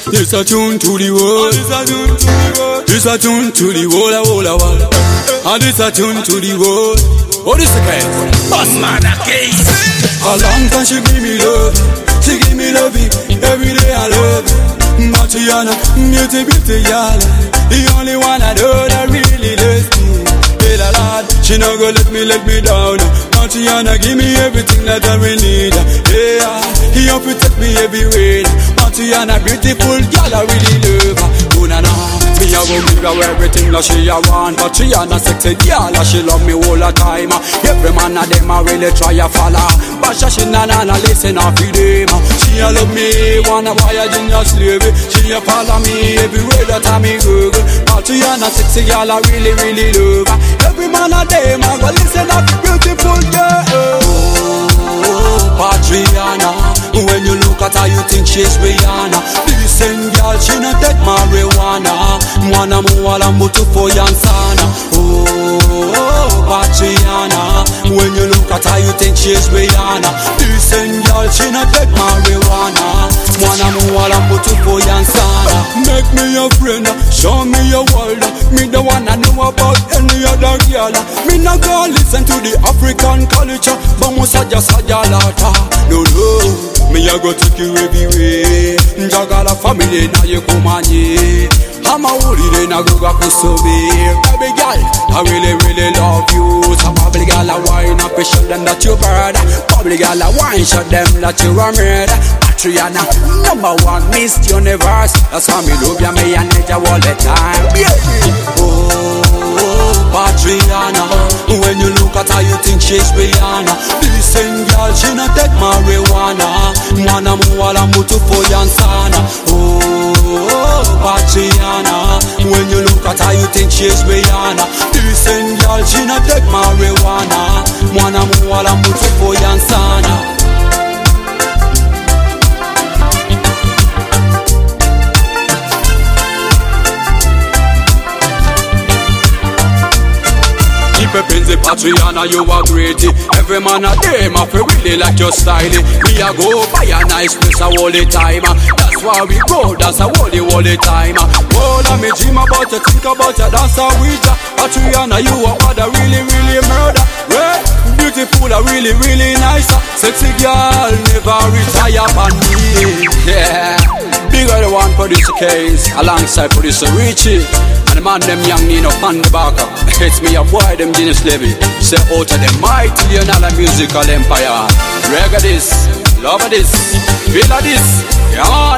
This a tune to the world. This a tune to the world. And this a tune to the world. Oh, this a case. Boss man, a case. A long time she give me love. She give me love every day. I love Matiana, beauty, y'all. The only one I know that really loves me. La lad, she not gonna let me down. Matiana, give me everything that I really need. Yeah, he protect me everywhere. Matiana, beautiful girl, I really love her. Oh na na, me a go give her everything that she a want. Matiana, sexy girl, she love me all the time. Every man of them a really try a follow, but she na listen off with them. She a love me, wanna buy a genius slave. She a follow me everywhere that I me go. Matiana, sexy girl, I really love her. Every man of them a go listen up, beautiful girl. Oh, Patriana, when you look at her, you think she's Rihanna. Decent girl, she not take marijuana. Mwana muwala mutu for yansana. Oh, Patriana, when you look at her, you think she's Rihanna. Decent girl, she not take marijuana. Mwana muwala mutu for yansana. Make me your friend, show me your world. Me the one I know about any other girl. Me not gonna listen to the African culture, but musa just a jalata. No, me a go take you everywhere. Njagala family na ye kumanye. Ama uri na go ga kusobe. Baby girl, I really love you. So probably girl a wine up, show them that you bird. Probably girl a wine, show them that you a murder. Patriana, #1 Miss Universe. That's how me love ya, me and you all the time. Oh, Patriana, when you look at her, you think she's Rihanna. Decent girl, she not take marijuana. Mwana muwala mutu for yansana. Oh, Patriana, when you look at her, you think she's Rihanna. Decent girl, she not take marijuana. Mwana muwala mutu for yansana. Penzi Patriana, you are great. Every man a them I feel really like your style. Me a go buy a nice place all the time. That's why we go, that's a all the time. All of me dream about you, think about you, that's how we do. Patriana, you are what I really murder. Red, beautiful, really nice. Sexy girl, never retire on me. Yeah, bigger the one producer Case, alongside producer Richie. And the man them young Nino on the back. It's me a boy them Genius Levy. Say out of the mighty Leonardo musical empire. Reggae this, love this, feel this, come on.